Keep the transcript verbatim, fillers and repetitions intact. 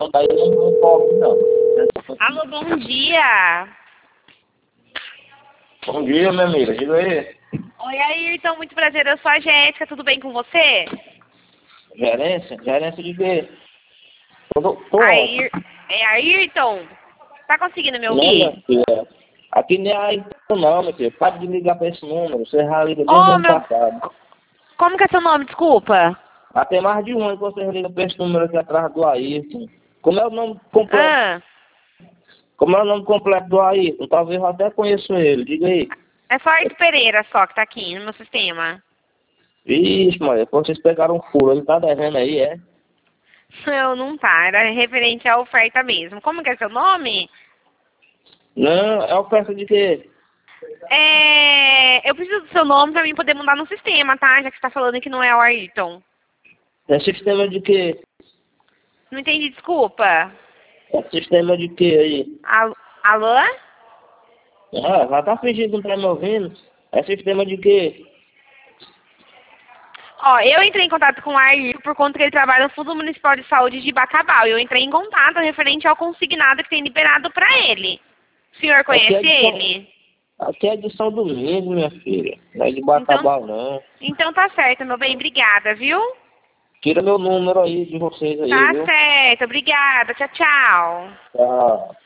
não, daí não, não cobre, não. Alô, bom dia. Bom dia, minha amiga, diga aí. Oi, Ayrton, muito prazer, eu sou a Jéssica, tudo bem com você? Gerência? Gerência de quê? Tô, tô Ayr... É Ayrton? Tá conseguindo me Não, minha ouvir? filha. Aqui nem é então não, meu filho. Para de ligar pra esse número. Você já liga desde o Ô, ano meu... passado. Como que é seu nome, desculpa? Até mais de um ano que você liga pra esse número aqui atrás do Ayrton. Como é o nome completo? Ah, Como é o nome completo do Ayrton? Talvez eu até conheça ele. Diga aí. é só Ayrton Pereira só que tá aqui no meu sistema. Vixe, mãe, depois vocês pegaram um furo. Ele tá devendo aí, é? Não, não tá, era referente à oferta mesmo. Como que é seu nome? Não, é oferta de quê? É... Eu preciso do seu nome pra mim poder mudar no sistema, tá? Já que você tá falando que não é o Ayrton. É sistema de quê? Não entendi, desculpa. É sistema de quê aí? Al- Alô? Ah, já tá fingindo que não tá me ouvindo? É sistema de quê? Ó, eu entrei em contato com o Ayrton por conta que ele trabalha no Fundo Municipal de Saúde de Bacabal. Eu entrei em contato referente ao consignado que tem liberado pra ele. O senhor Aqui é conhece de São, ele? aqui é de São Domingos, minha filha. Não é de Então, Bacabal, não. então tá certo, meu bem. Obrigada, viu? Tira meu número aí de vocês aí, Tá viu? certo. Obrigada. Tchau, tchau. Tchau.